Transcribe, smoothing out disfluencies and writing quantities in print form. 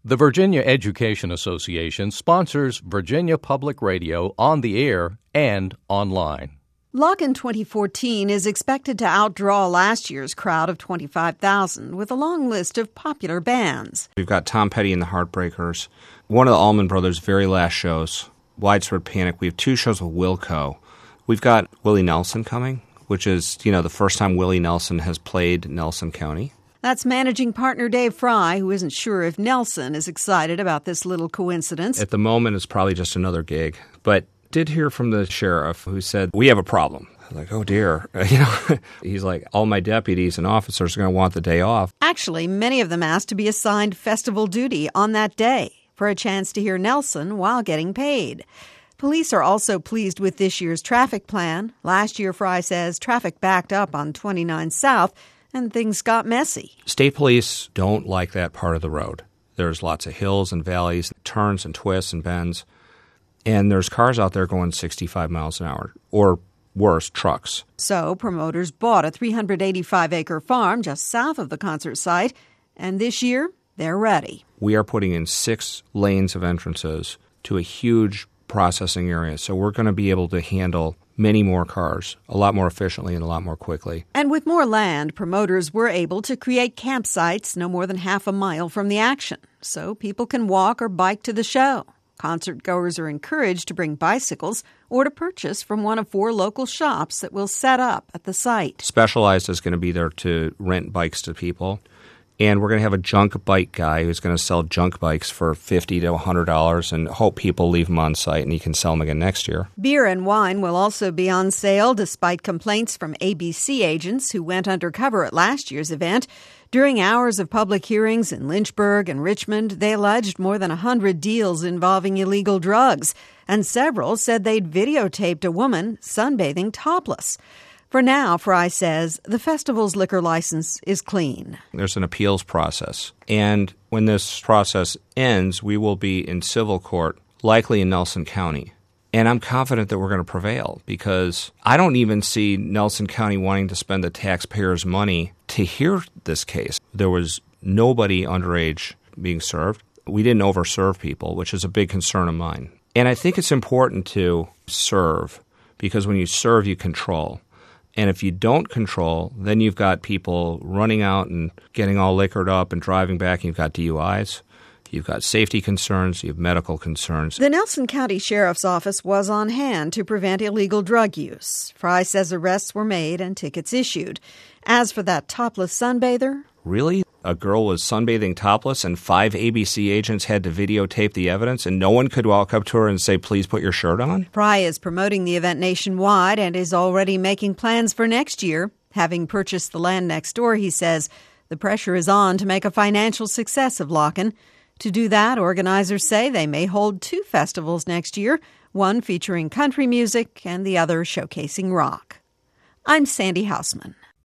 The Virginia Education Association sponsors Virginia Public Radio on the air and online. Locken 2014 is expected to outdraw last year's crowd of 25,000 with a long list of popular bands. We've got Tom Petty and the Heartbreakers, one of the Allman Brothers' very last shows, Widespread Panic. We have 2 shows with Wilco. We've got Willie Nelson coming, which is, the first time Willie Nelson has played Nelson County. That's managing partner Dave Fry, who isn't sure if Nelson is excited about this little coincidence. At the moment, it's probably just another gig, but did hear from the sheriff who said, we have a problem. I was like, oh dear. He's like, all my deputies and officers are going to want the day off. Actually, many of them asked to be assigned festival duty on that day for a chance to hear Nelson while getting paid. Police are also pleased with this year's traffic plan. Last year, Fry says, traffic backed up on 29 South and things got messy. State police don't like that part of the road. There's lots of hills and valleys, turns and twists and bends. And there's cars out there going 65 miles an hour, or worse, trucks. So promoters bought a 385-acre farm just south of the concert site, and this year, they're ready. We are putting in 6 lanes of entrances to a huge processing area, so we're going to be able to handle many more cars a lot more efficiently and a lot more quickly. And with more land, promoters were able to create campsites no more than half a mile from the action, so people can walk or bike to the show. Concert-goers are encouraged to bring bicycles or to purchase from one of 4 local shops that will set up at the site. Specialized is going to be there to rent bikes to people. And we're going to have a junk bike guy who's going to sell junk bikes for $50 to $100 and hope people leave them on site and he can sell them again next year. Beer and wine will also be on sale despite complaints from ABC agents who went undercover at last year's event. During hours of public hearings in Lynchburg and Richmond, they alleged more than 100 deals involving illegal drugs, and several said they'd videotaped a woman sunbathing topless. For now, Fry says, the festival's liquor license is clean. There's an appeals process, and when this process ends, we will be in civil court, likely in Nelson County. And I'm confident that we're going to prevail because I don't even see Nelson County wanting to spend the taxpayers' money to hear this case. There was nobody underage being served. We didn't overserve people, which is a big concern of mine. And I think it's important to serve because when you serve, you control. And if you don't control, then you've got people running out and getting all liquored up and driving back, and you've got DUIs. You've got safety concerns. You have medical concerns. The Nelson County Sheriff's Office was on hand to prevent illegal drug use. Fry says arrests were made and tickets issued. As for that topless sunbather... Really? A girl was sunbathing topless and 5 ABC agents had to videotape the evidence and no one could walk up to her and say, please put your shirt on? Fry is promoting the event nationwide and is already making plans for next year. Having purchased the land next door, he says, the pressure is on to make a financial success of Locken. To do that, organizers say they may hold 2 festivals next year, one featuring country music and the other showcasing rock. I'm Sandy Hausman.